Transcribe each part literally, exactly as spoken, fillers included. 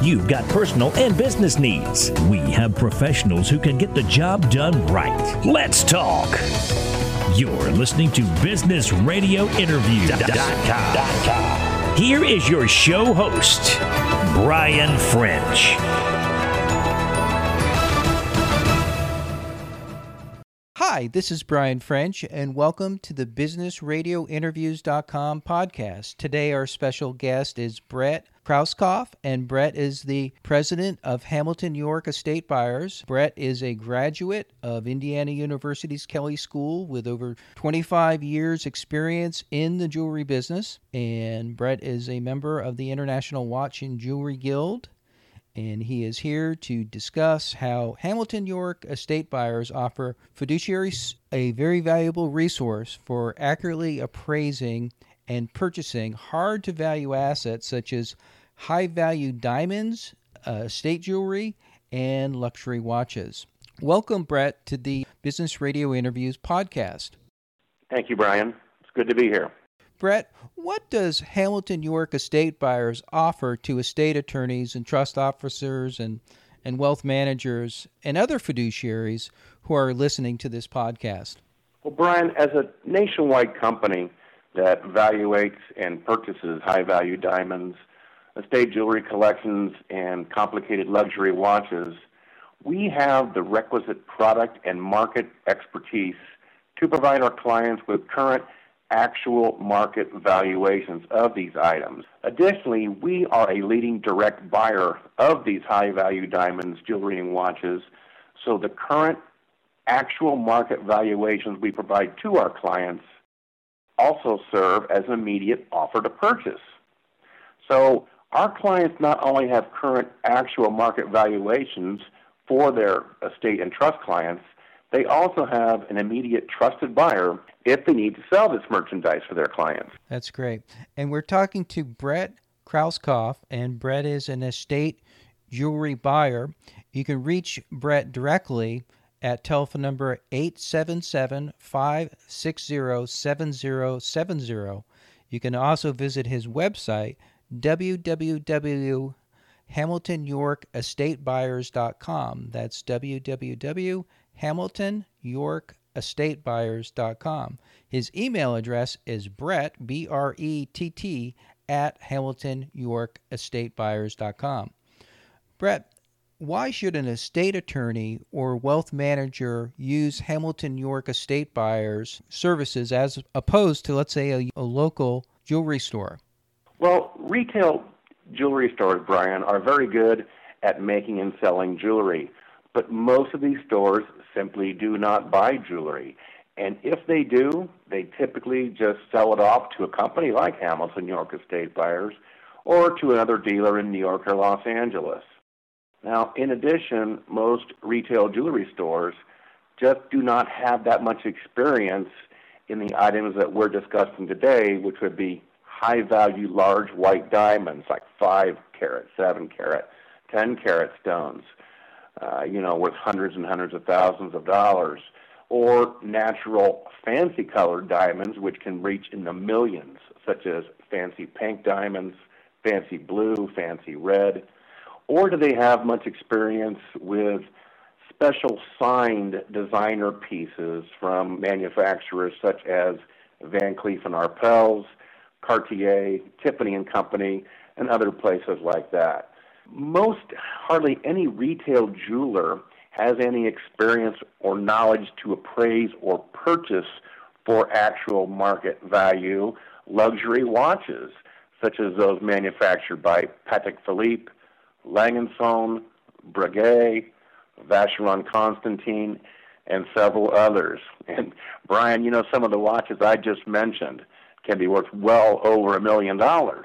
You've got personal and business needs. We have professionals who can get the job done right. Let's talk. You're listening to Business Radio Interviews dot com. Here is your show host, Brian French. Hi, this is Brian French, and welcome to the Business Radio Interviews dot com podcast. Today, our special guest is Brett Krauskopf, and Brett is the president of Hamilton York Estate Buyers. Brett is a graduate of Indiana University's Kelley School with over twenty-five years experience in the jewelry business, and Brett is a member of the International Watch and Jewelry Guild. And he is here to discuss how Hamilton York Estate Buyers offer fiduciaries a very valuable resource for accurately appraising and purchasing hard-to-value assets such as high-value diamonds, uh, estate jewelry, and luxury watches. Welcome, Brett, to the Business Radio Interviews podcast. Thank you, Brian. It's good to be here. Brett, what does Hamilton York Estate Buyers offer to estate attorneys and trust officers and, and wealth managers and other fiduciaries who are listening to this podcast? Well, Brian, as a nationwide company that evaluates and purchases high-value diamonds, estate jewelry collections, and complicated luxury watches, we have the requisite product and market expertise to provide our clients with current actual market valuations of these items. Additionally, we are a leading direct buyer of these high-value diamonds, jewelry, and watches, so the current actual market valuations we provide to our clients also serve as an immediate offer to purchase. So our clients not only have current actual market valuations for their estate and trust clients, they also have an immediate trusted buyer if they need to sell this merchandise for their clients. That's great. And we're talking to Brett Krauskopf, and Brett is an estate jewelry buyer. You can reach Brett directly at telephone number eight seven seven, five six zero, seven zero seven zero. You can also visit his website, w w w dot hamilton york estate buyers dot com. That's w w w dot hamilton york estate buyers dot com. His email address is Brett, B R E T T, at hamilton york estate buyers dot com. Brett, why should an estate attorney or wealth manager use Hamilton York Estate Buyers services as opposed to, let's say, a, a local jewelry store? Well, retail jewelry stores, Brian, are very good at making and selling jewelry, but most of these stores simply do not buy jewelry. And if they do, they typically just sell it off to a company like Hamilton York Estate Buyers or to another dealer in New York or Los Angeles. Now, in addition, most retail jewelry stores just do not have that much experience in the items that we're discussing today, which would be high-value large white diamonds like five carat, seven carat, ten carat stones, uh, you know, worth hundreds and hundreds of thousands of dollars, or natural fancy colored diamonds, which can reach in the millions, such as fancy pink diamonds, fancy blue, fancy red. Or do they have much experience with special signed designer pieces from manufacturers such as Van Cleef and Arpels, Cartier, Tiffany and Company, and other places like that? Most, hardly any retail jeweler has any experience or knowledge to appraise or purchase for actual market value luxury watches, such as those manufactured by Patek Philippe, Langensohn, Breguet, Vacheron Constantin, and several others. And Brian, you know, some of the watches I just mentioned can be worth well over a million dollars.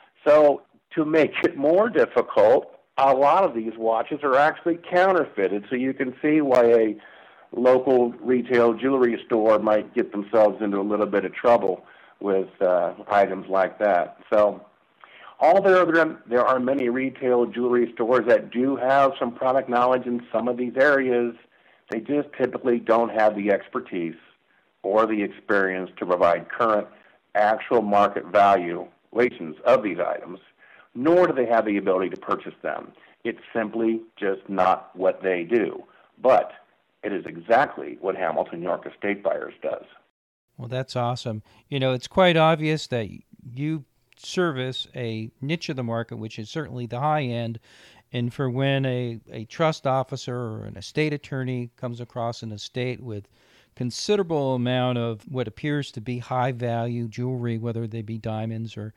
So to make it more difficult, a lot of these watches are actually counterfeited, so you can see why a local retail jewelry store might get themselves into a little bit of trouble with uh, items like that. So Although there, there are many retail jewelry stores that do have some product knowledge in some of these areas, they just typically don't have the expertise or the experience to provide current actual market valuations of these items, nor do they have the ability to purchase them. It's simply just not what they do. But it is exactly what Hamilton York Estate Buyers does. Well, that's awesome. You know, it's quite obvious that you service a niche of the market, which is certainly the high end. And for when a, a trust officer or an estate attorney comes across an estate with considerable amount of what appears to be high value jewelry, whether they be diamonds or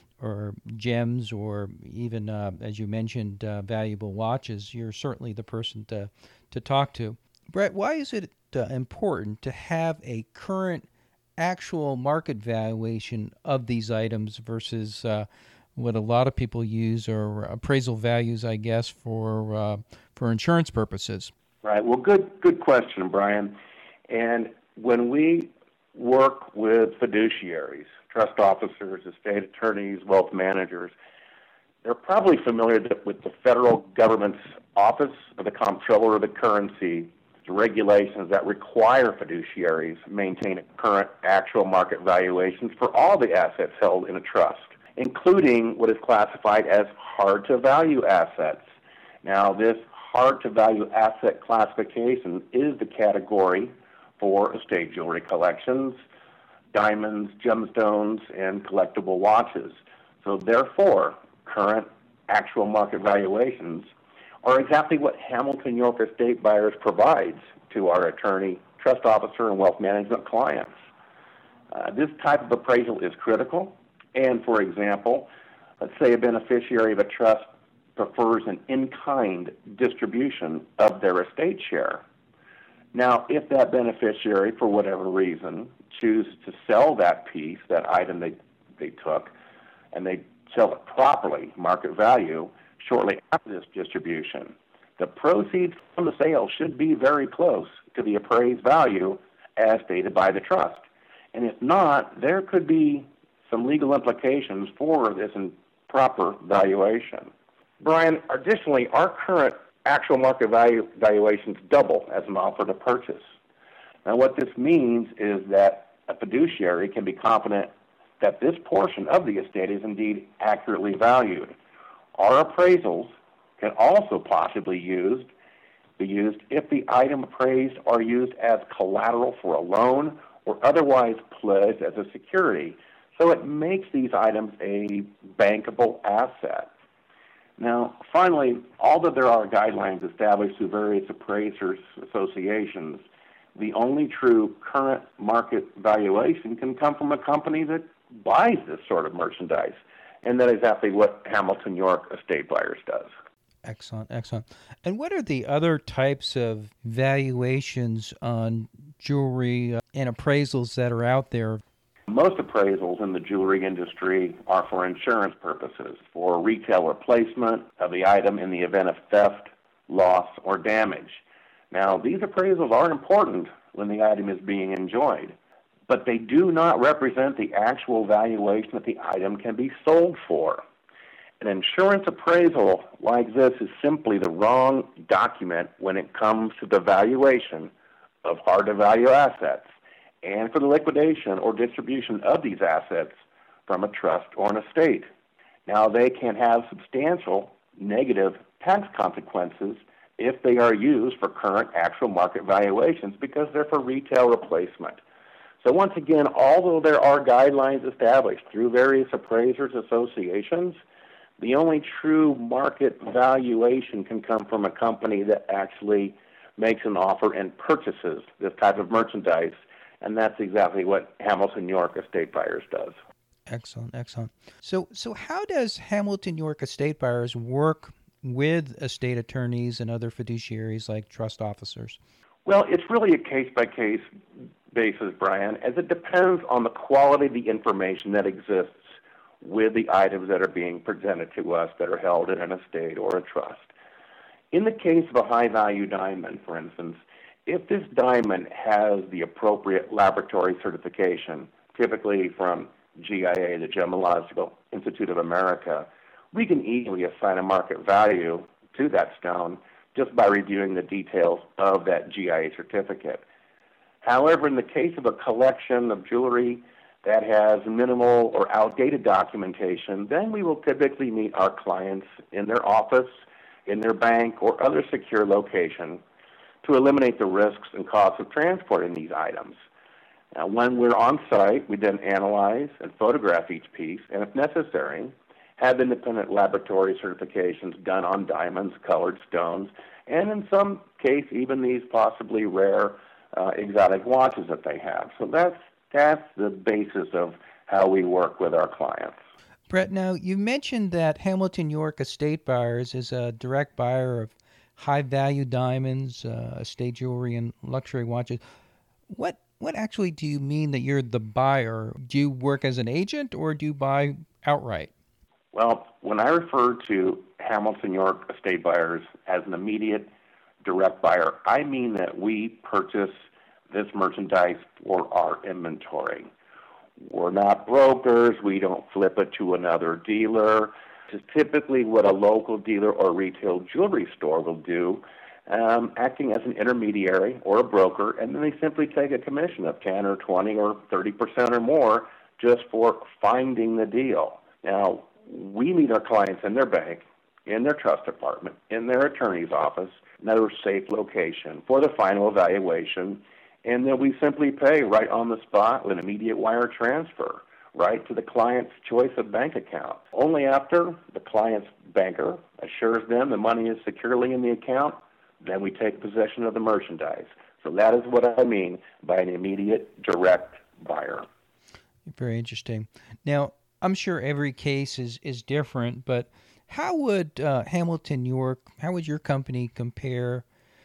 or gems or even, uh, as you mentioned, uh, valuable watches, you're certainly the person to, to talk to. Brett, why is it uh, important to have a current actual market valuation of these items versus uh, what a lot of people use, or appraisal values, I guess, for uh, for insurance purposes? Right. Well, good good question, Brian. And when we work with fiduciaries, trust officers, estate attorneys, wealth managers, they're probably familiar with the federal government's Office of the Comptroller of the Currency regulations that require fiduciaries maintain current actual market valuations for all the assets held in a trust, including what is classified as hard-to-value assets. Now, this hard-to-value asset classification is the category for estate jewelry collections, diamonds, gemstones, and collectible watches. So, therefore, current actual market valuations are exactly what Hamilton York Estate Buyers provides to our attorney, trust officer, and wealth management clients. Uh, this type of appraisal is critical, and for example, let's say a beneficiary of a trust prefers an in-kind distribution of their estate share. Now, if that beneficiary, for whatever reason, chooses to sell that piece, that item they, they took, and they sell it properly, market value, shortly after this distribution, the proceeds from the sale should be very close to the appraised value as stated by the trust. And if not, there could be some legal implications for this improper valuation. Brian, additionally, our current actual market value valuations double as an offer to purchase. Now, what this means is that a fiduciary can be confident that this portion of the estate is indeed accurately valued. Our appraisals can also possibly used, be used if the item appraised are used as collateral for a loan or otherwise pledged as a security. So it makes these items a bankable asset. Now, finally, although there are guidelines established through various appraisers associations, the only true current market valuation can come from a company that buys this sort of merchandise. And that is exactly what Hamilton York Estate Buyers does. Excellent, excellent. And what are the other types of valuations on jewelry and appraisals that are out there? Most appraisals in the jewelry industry are for insurance purposes, for retail replacement of the item in the event of theft, loss, or damage. Now, these appraisals are important when the item is being enjoyed, but they do not represent the actual valuation that the item can be sold for. An insurance appraisal like this is simply the wrong document when it comes to the valuation of hard-to-value assets and for the liquidation or distribution of these assets from a trust or an estate. Now, they can have substantial negative tax consequences if they are used for current actual market valuations because they're for retail replacement. So once again, although there are guidelines established through various appraisers associations, the only true market valuation can come from a company that actually makes an offer and purchases this type of merchandise, and that's exactly what Hamilton York Estate Buyers does. Excellent, excellent. So, so how does Hamilton York Estate Buyers work with estate attorneys and other fiduciaries like trust officers? Well, it's really a case-by-case basis, Brian, as it depends on the quality of the information that exists with the items that are being presented to us that are held in an estate or a trust. In the case of a high-value diamond, for instance, if this diamond has the appropriate laboratory certification, typically from G I A, the Gemological Institute of America, we can easily assign a market value to that stone just by reviewing the details of that G I A certificate. However, in the case of a collection of jewelry that has minimal or outdated documentation, then we will typically meet our clients in their office, in their bank, or other secure location to eliminate the risks and costs of transporting these items. Now, when we're on site, we then analyze and photograph each piece, and if necessary, have independent laboratory certifications done on diamonds, colored stones, and in some case, even these possibly rare uh, exotic watches that they have. So that's that's the basis of how we work with our clients. Brett, now you mentioned that Hamilton York Estate Buyers is a direct buyer of high-value diamonds, uh, estate jewelry, and luxury watches. What what actually do you mean that you're the buyer? Do you work as an agent, or do you buy outright? Well, when I refer to Hamilton York Estate Buyers as an immediate direct buyer, I mean that we purchase this merchandise for our inventory. We're not brokers. We don't flip it to another dealer. It's typically what a local dealer or retail jewelry store will do, um, acting as an intermediary or a broker, and then they simply take a commission of ten or twenty or thirty percent or more just for finding the deal. Now, we meet our clients in their bank, in their trust department, in their attorney's office, another safe location for the final evaluation, and then we simply pay right on the spot with an immediate wire transfer right to the client's choice of bank account. Only after the client's banker assures them the money is securely in the account, then we take possession of the merchandise. So that is what I mean by an immediate direct buyer. Very interesting. Now, I'm sure every case is, is different, but how would uh, Hamilton York, how would your company compare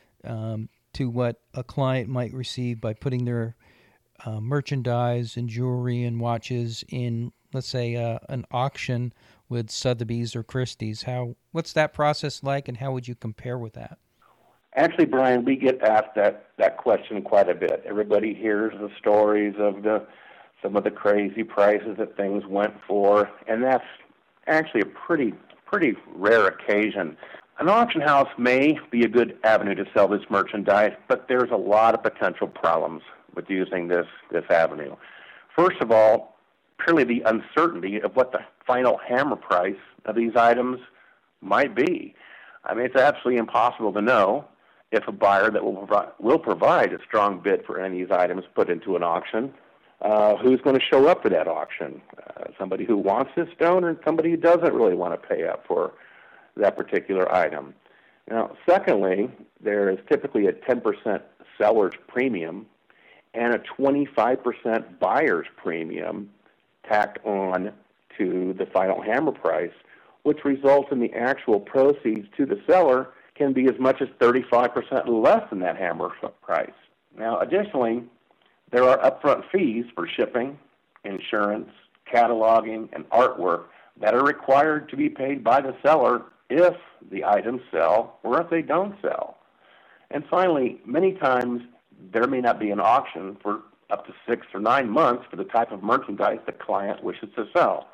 um, to what a client might receive by putting their uh, merchandise and jewelry and watches in, let's say, uh, an auction with Sotheby's or Christie's? How what's that process like, and how would you compare with that? Actually, Brian, we get asked that, that question quite a bit. Everybody hears the stories of the some of the crazy prices that things went for, and that's actually a pretty pretty rare occasion. An auction house may be a good avenue to sell this merchandise, but there's a lot of potential problems with using this, this avenue. First of all, purely the uncertainty of what the final hammer price of these items might be. I mean, it's absolutely impossible to know if a buyer that will provide, will provide a strong bid for any of these items put into an auction, uh, who's going to show up for that auction. Uh, somebody who wants this stone or somebody who doesn't really want to pay up for that particular item. Now, secondly, there is typically a ten percent seller's premium and a twenty-five percent buyer's premium tacked on to the final hammer price, which results in the actual proceeds to the seller can be as much as thirty-five percent less than that hammer price. Now, additionally, there are upfront fees for shipping, insurance, cataloging, and artwork that are required to be paid by the seller if the items sell or if they don't sell. And finally, many times there may not be an auction for up to six or nine months for the type of merchandise the client wishes to sell.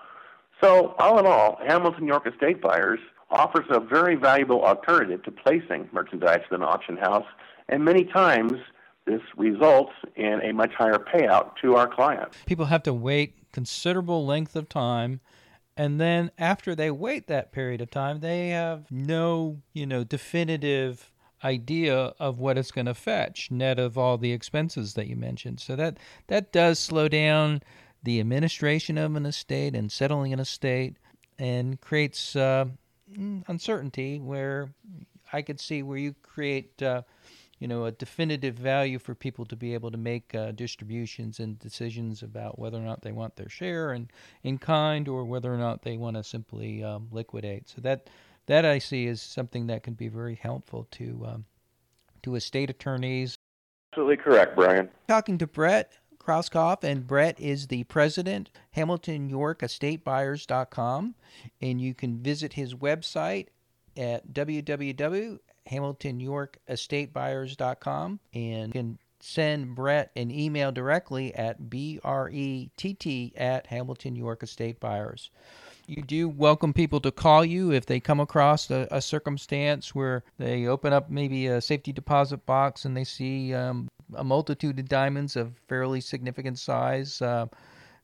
So all in all, Hamilton York Estate Buyers offers a very valuable alternative to placing merchandise in an auction house, and many times this results in a much higher payout to our clients. People have to wait considerable length of time, and then after they wait that period of time, they have no, you know, definitive idea of what it's going to fetch, net of all the expenses that you mentioned. So that that does slow down the administration of an estate and settling an estate, and creates uh, uncertainty where I could see where you create uh, you know, a definitive value for people to be able to make uh, distributions and decisions about whether or not they want their share in, in kind, or whether or not they want to simply um, liquidate. So that that I see is something that can be very helpful to um, to estate attorneys. Absolutely correct, Brian. Talking to Brett Krauskopf, and Brett is the president, Hamilton York Estate Buyers dot com, and you can visit his website at w w w dot Hamilton York Estate Buyers dot com, and you can send Brett an email directly at B R E T T at Hamilton York Estate Buyers. You do welcome people to call you if they come across a, a circumstance where they open up maybe a safety deposit box and they see um, a multitude of diamonds of fairly significant size. Uh,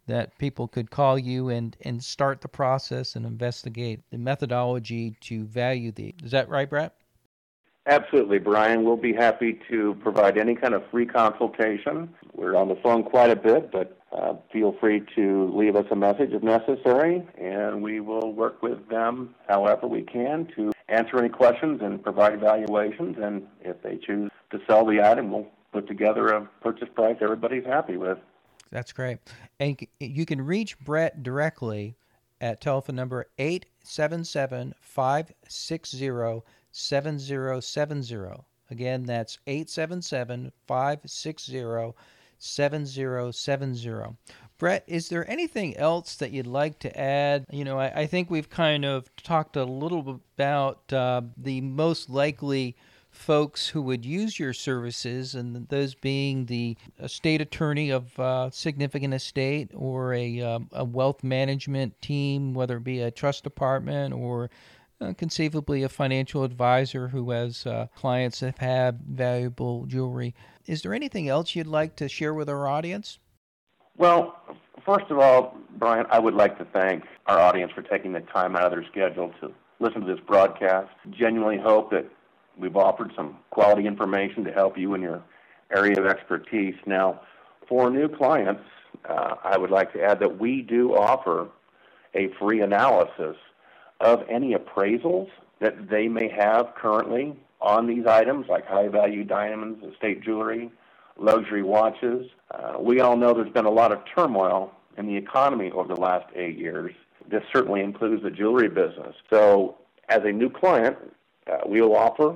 that people could call you and, and start the process and investigate the methodology to value the. Is that right, Brett? Absolutely, Brian. We'll be happy to provide any kind of free consultation. We're on the phone quite a bit, but uh, feel free to leave us a message if necessary, and we will work with them however we can to answer any questions and provide evaluations. And if they choose to sell the item, we'll put together a purchase price everybody's happy with. That's great. And you can reach Brett directly at telephone number eight seven seven, five six zero, seven zero seven zero. Again, that's eight seven seven, five six zero, seven zero seven zero. Brett, is there anything else that you'd like to add? You know, I, I think we've kind of talked a little bit about uh, the most likely folks who would use your services, and those being the estate attorney of uh, significant estate, or a, um, a wealth management team, whether it be a trust department or uh, conceivably a financial advisor who has uh, clients that have valuable jewelry. Is there anything else you'd like to share with our audience? Well, first of all, Brian, I would like to thank our audience for taking the time out of their schedule to listen to this broadcast. Genuinely hope that we've offered some quality information to help you in your area of expertise. Now, for new clients, uh, I would like to add that we do offer a free analysis of any appraisals that they may have currently on these items, like high-value diamonds, estate jewelry, luxury watches. Uh, we all know there's been a lot of turmoil in the economy over the last eight years. This certainly includes the jewelry business. So, as a new client, uh, we will offer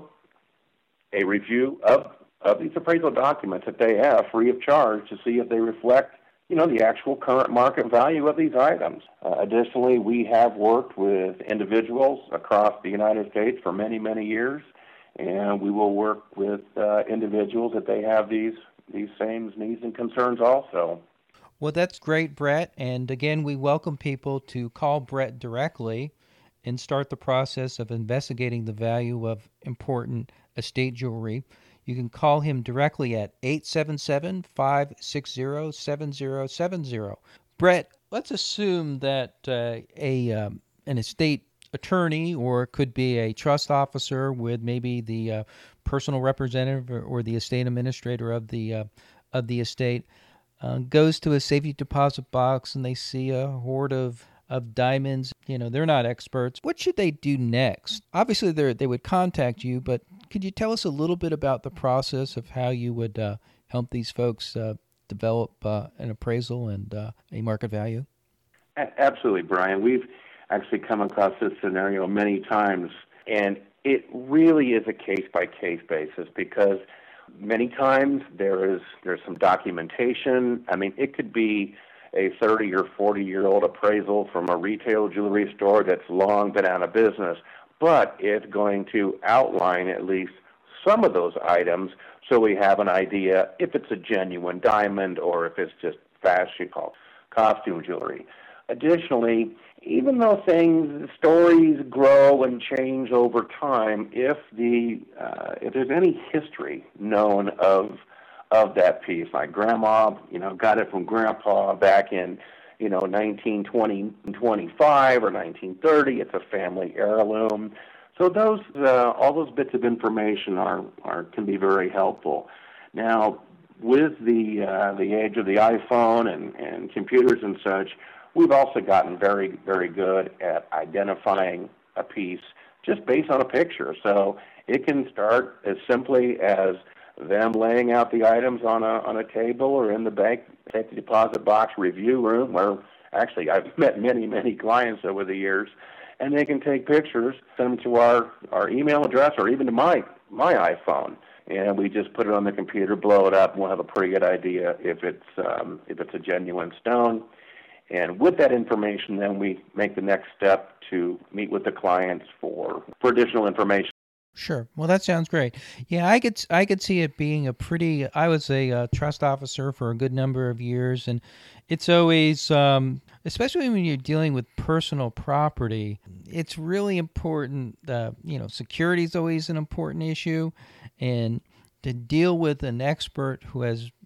a review of, of these appraisal documents that they have free of charge to see if they reflect, you know, the actual current market value of these items. Uh, additionally, we have worked with individuals across the United States for many, many years, and we will work with uh, individuals that they have these these same needs and concerns also. Well, that's great, Brett. And again, we welcome people to call Brett directly and start the process of investigating the value of important estate jewelry. You can call him directly at eight seven seven, five six zero, seven zero seven zero. Brett, let's assume that uh, a um, an estate attorney, or it could be a trust officer with maybe the uh, personal representative or, or the estate administrator of the uh, of the estate, uh, goes to a safety deposit box and they see a hoard of of diamonds. You know, they're not experts. What should they do next? Obviously, they they would contact you, but could you tell us a little bit about the process of how you would uh, help these folks uh, develop uh, an appraisal and uh, a market value? Absolutely, Brian. We've actually come across this scenario many times, and it really is a case-by-case basis, because many times there is there's some documentation. I mean, it could be a thirty or forty-year-old appraisal from a retail jewelry store that's long been out of business, but it's going to outline at least some of those items so we have an idea if it's a genuine diamond or if it's just fashion costume jewelry. Additionally, even though things, stories grow and change over time, if the uh, if there's any history known of of that piece, like grandma, you know, got it from grandpa back in, you know, nineteen twenty, twenty-five or nineteen thirty, it's a family heirloom. So those uh, all those bits of information are, are can be very helpful. Now, with the uh, the age of the iPhone and, and computers and such, we've also gotten very, very good at identifying a piece just based on a picture. So it can start as simply as them laying out the items on a on a table or in the bank safety deposit box review room, where actually I've met many, many clients over the years, and they can take pictures, send them to our, our email address or even to my my iPhone, and we just put it on the computer, blow it up, and we'll have a pretty good idea if it's um, if it's a genuine stone. And with that information, then we make the next step to meet with the clients for, for additional information. Sure. Well, that sounds great. Yeah, I could I could see it being a pretty. I was a uh, trust officer for a good number of years, and it's always, um, especially when you're dealing with personal property, it's really important. Uh, you know, security is always an important issue, and to deal with an expert who has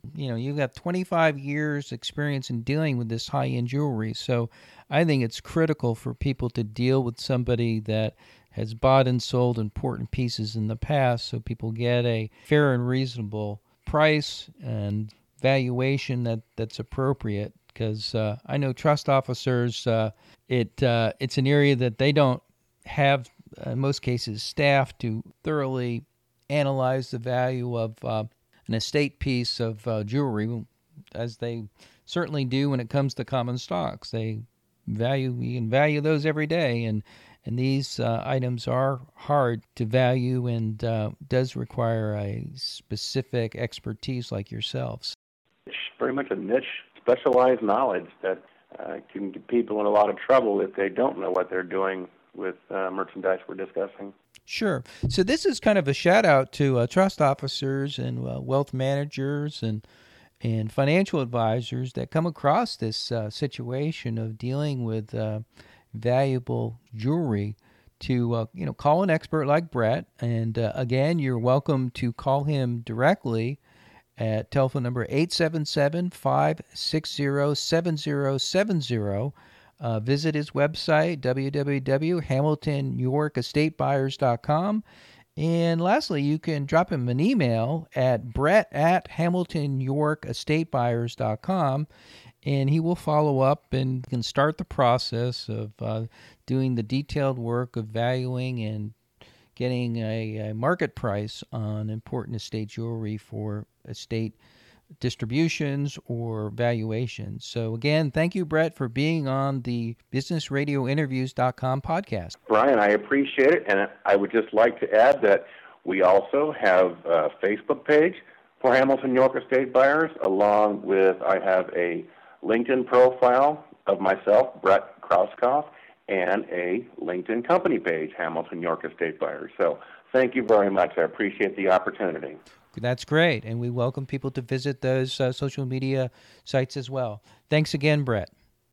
you know, you've got twenty-five years experience in dealing with this high-end jewelry. So I think it's critical for people to deal with somebody that has bought and sold important pieces in the past so people get a fair and reasonable price and valuation that, that's appropriate. Because uh, I know trust officers, uh, it uh, it's an area that they don't have, in most cases, staff to thoroughly analyze the value of uh, an estate piece of uh, jewelry, as they certainly do when it comes to common stocks. They value, you can value those every day, and and these uh, items are hard to value and uh, does require a specific expertise like yourselves. It's very much a niche, specialized knowledge that uh, can get people in a lot of trouble if they don't know what they're doing with uh, merchandise we're discussing. Sure. So this is kind of a shout out to uh, trust officers and uh, wealth managers and and financial advisors that come across this uh, situation of dealing with uh, valuable jewelry to uh, you know call an expert like Brett. And uh, again, you're welcome to call him directly at telephone number eight seven seven, five six zero, seven zero seven zero. Uh, visit his website, w w w dot hamilton york estate buyers dot com. And lastly, you can drop him an email at brett at hamilton york estate buyers dot com, and he will follow up and can start the process of uh, doing the detailed work of valuing and getting a, a market price on important estate jewelry for estate distributions or valuations. So again, thank you, Brett, for being on the business radio interviews dot com podcast. Brian, I appreciate it, and I would just like to add that we also have a Facebook page for Hamilton York Estate Buyers, along with I have a LinkedIn profile of myself, Brett Krauskopf, and a LinkedIn company page, Hamilton York Estate Buyers. So thank you very much. I appreciate the opportunity. That's great, and we welcome people to visit those uh, social media sites as well. Thanks again, Brett.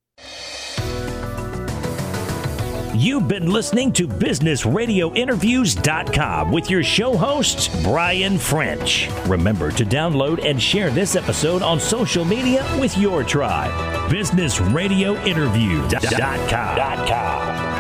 You've been listening to business radio interviews dot com with your show host, Brian French. Remember to download and share this episode on social media with your tribe. business radio interviews dot com.